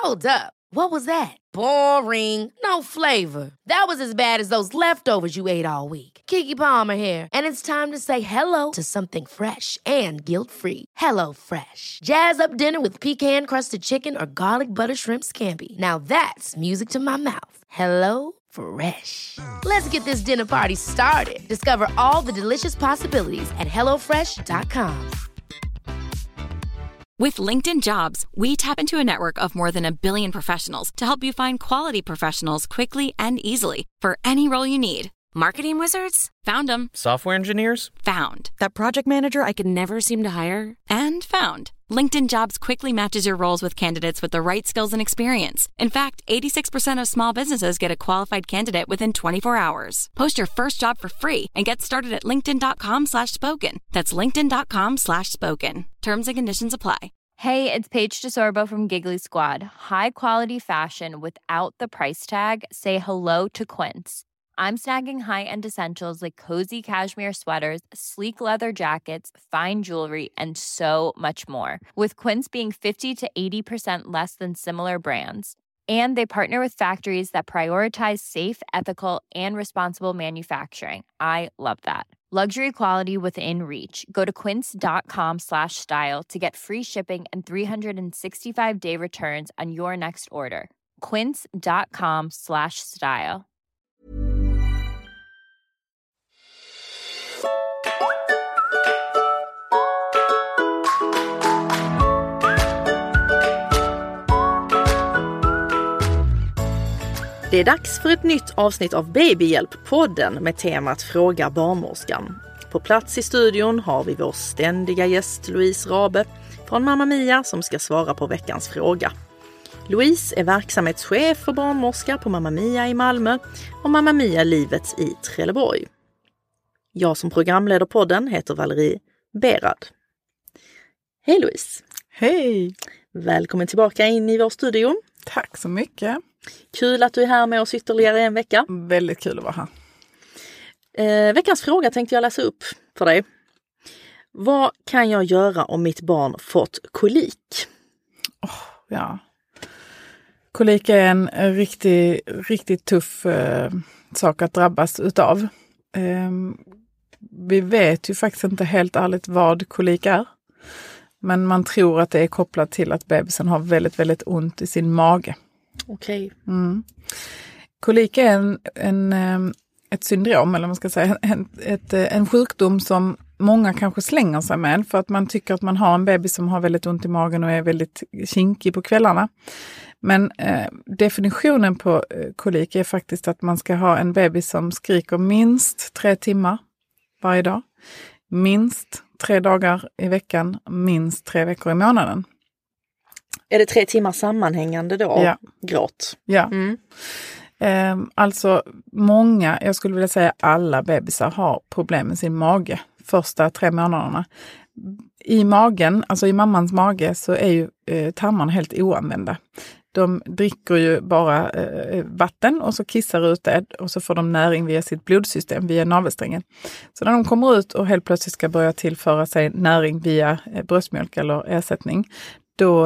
Hold up. What was that? Boring. No flavor. That was as bad as those leftovers you ate all week. Keke Palmer here, and it's time to say hello to something fresh and guilt-free. Hello Fresh. Jazz up dinner with pecan-crusted chicken or garlic butter shrimp scampi. Now that's music to my mouth. Hello Fresh. Let's get this dinner party started. Discover all the delicious possibilities at hellofresh.com. With LinkedIn Jobs, we tap into a network of more than 1 billion professionals to help you find quality professionals quickly and easily for any role you need. Marketing wizards? Found them. Software engineers? Found. That project manager I could never seem to hire? And found. LinkedIn Jobs quickly matches your roles with candidates with the right skills and experience. In fact, 86% of small businesses get a qualified candidate within 24 hours. Post your first job for free and get started at linkedin.com/spoken. That's linkedin.com/spoken. Terms and conditions apply. Hey, it's Paige DeSorbo from Giggly Squad. High quality fashion without the price tag. Say hello to Quince. I'm snagging high-end essentials like cozy cashmere sweaters, sleek leather jackets, fine jewelry, and so much more. With Quince being 50 to 80% less than similar brands. And they partner with factories that prioritize safe, ethical, and responsible manufacturing. I love that. Luxury quality within reach. Go to quince.com/style to get free shipping and 365-day returns on your next order. Quince.com/style. Det är dags för ett nytt avsnitt av Babyhjälp-podden med temat Fråga barnmorskan. På plats i studion har vi vår ständiga gäst Louise Rabe från Mamma Mia som ska svara på veckans fråga. Louise är verksamhetschef för barnmorska på Mamma Mia i Malmö och Mamma Mia Livet i Trelleborg. Jag som programleder podden heter Valerie Berad. Hej Louise! Hej! Välkommen tillbaka in i vår studio. Tack så mycket. Kul att du är här med oss ytterligare en vecka. Väldigt kul att vara här. Veckans fråga tänkte jag läsa upp för dig. Vad kan jag göra om mitt barn fått kolik? Ja. Kolik är en riktigt tuff sak att drabbas utav. Vi vet ju faktiskt inte helt ärligt vad kolik är. Men man tror att det är kopplat till att bebisen har väldigt, väldigt ont i sin mage. Okej. Mm. Kolik är ett syndrom, eller man ska säga en sjukdom som många kanske slänger sig med för att man tycker att man har en bebis som har väldigt ont i magen och är väldigt kinkig på kvällarna. Men definitionen på kolik är faktiskt att man ska ha en bebis som skriker minst 3 timmar varje dag, minst 3 dagar i veckan, minst 3 veckor i månaden. Är det 3 timmar sammanhängande då? Ja. Gråt? Ja. Alltså många, jag skulle vilja säga alla bebisar har problem med sin mage första 3 månaderna. I magen, alltså i mammans mage, så är ju tarmarna helt oanvända. De dricker ju bara vatten och så kissar ut det och så får de näring via sitt blodsystem, via navelsträngen. Så när de kommer ut och helt plötsligt ska börja tillföra sig näring via bröstmjölk eller ersättning, då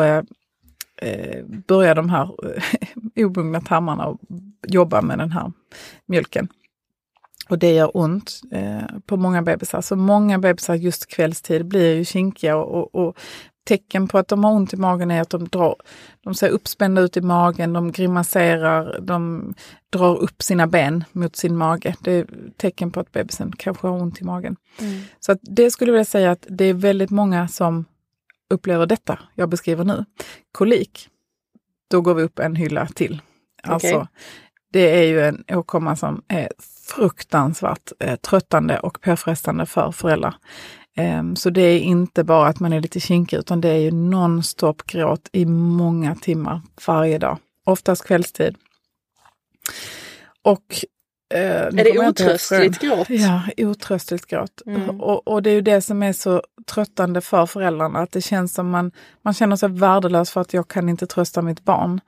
börjar de här obundna tarmarna att jobba med den här mjölken. Och det gör ont på många bebisar. Så många bebisar just kvällstid blir ju kinkiga och tecken på att de har ont i magen är att de ser uppspända ut i magen, de grimaserar, de drar upp sina ben mot sin mage. Det är tecken på att bebisen kanske har ont i magen. Mm. Så att det skulle jag vilja säga att det är väldigt många som upplever detta jag beskriver nu. Kolik, då går vi upp en hylla till. Okay. Alltså, det är ju en åkomma som är fruktansvärt tröttande och påfrestande för föräldrar. Så det är inte bara att man är lite kinkig, utan det är ju non-stop gråt i många timmar varje dag. Oftast kvällstid. Och är det otröstligt gråt? Ja, otröstligt gråt. Mm. Och det är ju det som är så tröttande för föräldrarna. Att det känns som man känner sig värdelös för att jag kan inte trösta mitt barn.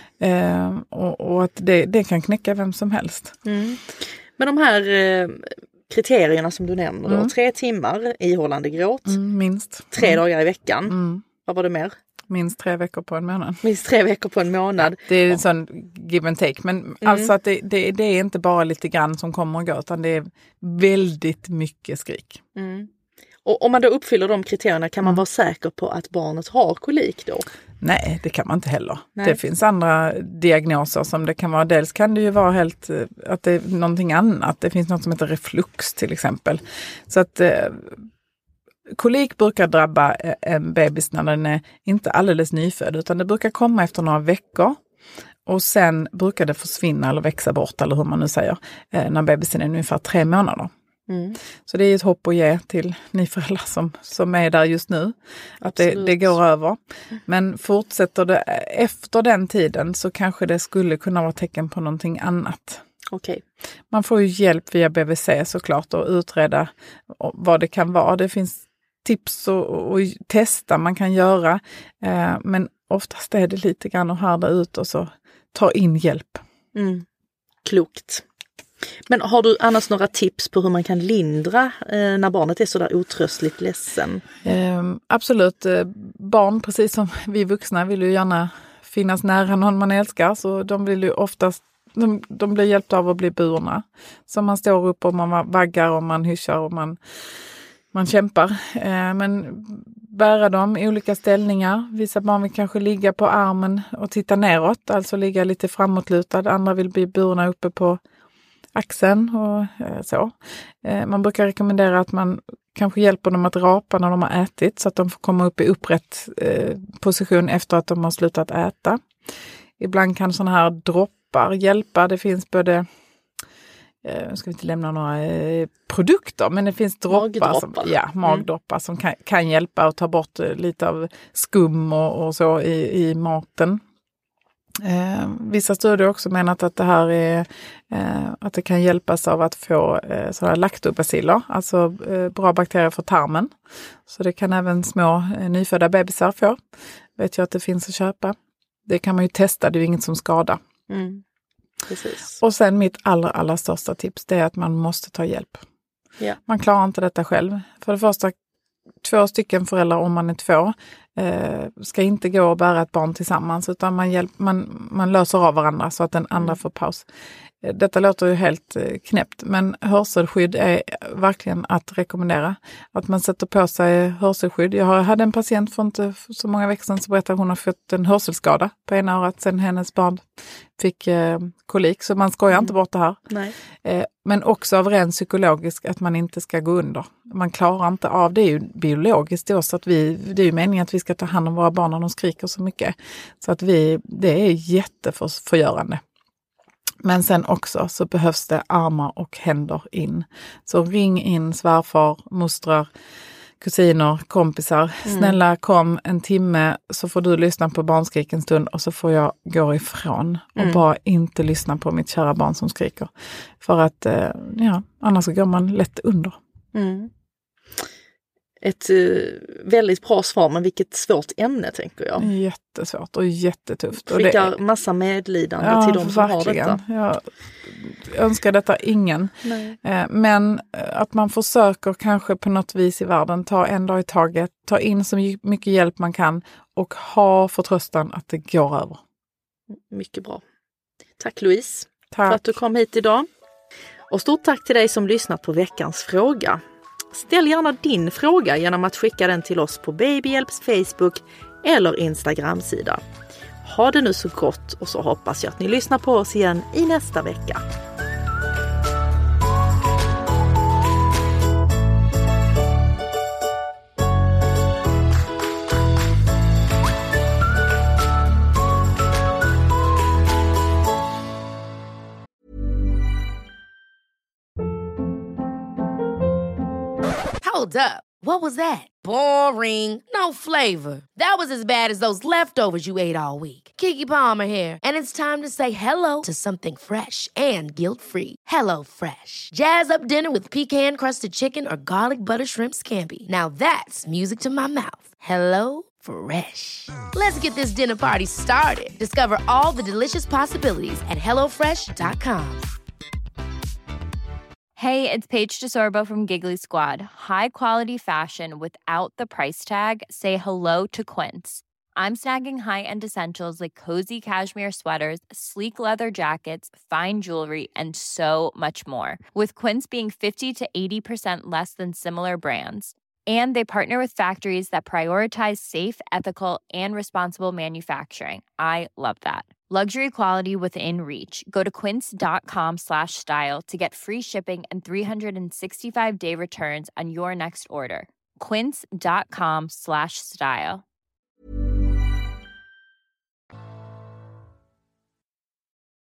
Och att det kan knäcka vem som helst. Mm. Men de här kriterierna som du nämner då, 3 timmar ihållande gråt. Minst. 3 dagar i veckan. Vad var det mer? Minst 3 veckor på en månad. Minst 3 veckor på en månad. Det är en sån give and take. Men alltså att det är inte bara lite grann som kommer och går, utan det är väldigt mycket skrik. Och om man då uppfyller de kriterierna, kan man vara säker på att barnet har kolik då? Nej, det kan man inte heller. Nej. Det finns andra diagnoser som det kan vara. Dels kan det ju vara helt att det är någonting annat. Det finns något som heter reflux till exempel. Så att kolik brukar drabba en bebis när den är inte alldeles nyfödd, utan det brukar komma efter några veckor. Och sen brukar det försvinna eller växa bort, eller hur man nu säger, när bebisen är ungefär 3 månader. Så det är ett hopp att ge till ni föräldrar som är där just nu. Att det går över. Men fortsätter det efter den tiden, så kanske det skulle kunna vara tecken på någonting annat. Okej. Man får ju hjälp via BVC såklart att utreda vad det kan vara. Det finns tips och testa man kan göra. Men oftast är det lite grann att härda ut och så ta in hjälp. Klokt. Men har du annars några tips på hur man kan lindra när barnet är så där otröstligt ledsen? Absolut. Barn, precis som vi vuxna, vill ju gärna finnas nära någon man älskar. Så de vill ju oftast, de blir hjälpta av att bli burna. Så man står upp och man vaggar och man hyschar och man kämpar. Men bära dem i olika ställningar. Vissa barn vill kanske ligga på armen och titta neråt. Alltså ligga lite framåtlutad. Andra vill bli burna uppe på axeln och så. Man brukar rekommendera att man kanske hjälper dem att rapa när de har ätit, så att de får komma upp i upprätt position efter att de har slutat äta. Ibland kan sådana här droppar hjälpa. Det finns både, ska vi inte lämna några produkter, men det finns droppar. Magdroppar som kan hjälpa att ta bort lite av skum och så i maten. Vissa studier har också menat att det här är att det kan hjälpas av att få sådana laktobaciller, alltså bra bakterier för tarmen. Så det kan även små nyfödda bebisar få. Vet jag att det finns att köpa. Det kan man ju testa, det är ju inget som skadar. Precis. Och sen mitt allra största tips, det är att man måste ta hjälp. Ja. Man klarar inte detta själv. För det första, 2 stycken föräldrar om man är 2 ska inte gå och bära ett barn tillsammans, utan man löser av varandra så att den andra får paus. Detta låter ju helt knäppt, men hörselskydd är verkligen att rekommendera. Att man sätter på sig hörselskydd. Jag hade en patient för inte så många veckor sedan som berättade att hon har fått en hörselskada på ena örat sen hennes barn fick kolik. Så man skojar inte bort det här. Nej. Men också av ren psykologisk, att man inte ska gå under. Man klarar inte av, det är ju biologiskt då, så att det är ju meningen att vi ska ta hand om våra barn när de skriker så mycket. Så att det är jätteförgörande. Men sen också så behövs det armar och händer in. Så ring in svärfar, mostrar, kusiner, kompisar. Snälla kom en timme så får du lyssna på barnskrik en stund och så får jag gå ifrån. Och bara inte lyssna på mitt kära barn som skriker. För att annars går man lätt under. Ett väldigt bra svar, men vilket svårt ämne, tänker jag. Jättesvårt och jättetufft. Skickar massa medlidande till de som verkligen har detta. Jag önskar detta ingen. Men att man försöker kanske på något vis i världen ta en dag i taget, ta in så mycket hjälp man kan och ha förtröstan att det går över. Mycket bra. Tack Louise Tack. för att du kom hit idag. Och stort tack till dig som lyssnat på veckans fråga. Ställ gärna din fråga genom att skicka den till oss på Babyhjälps Facebook eller Instagram-sida. Ha det nu så gott, och så hoppas jag att ni lyssnar på oss igen i nästa vecka. Hold up. What was that? Boring. No flavor. That was as bad as those leftovers you ate all week. Keke Palmer here, and it's time to say hello to something fresh and guilt-free. Hello Fresh. Jazz up dinner with pecan-crusted chicken or garlic butter shrimp scampi. Now that's music to my mouth. Hello Fresh. Let's get this dinner party started. Discover all the delicious possibilities at hellofresh.com. Hey, it's Paige DeSorbo from Giggly Squad. High quality fashion without the price tag. Say hello to Quince. I'm snagging high-end essentials like cozy cashmere sweaters, sleek leather jackets, fine jewelry, and so much more. With Quince being 50 to 80% less than similar brands. And they partner with factories that prioritize safe, ethical, and responsible manufacturing. I love that. Luxury quality within reach. Go to quince.com/style to get free shipping and 365-day returns on your next order. Quince.com/style.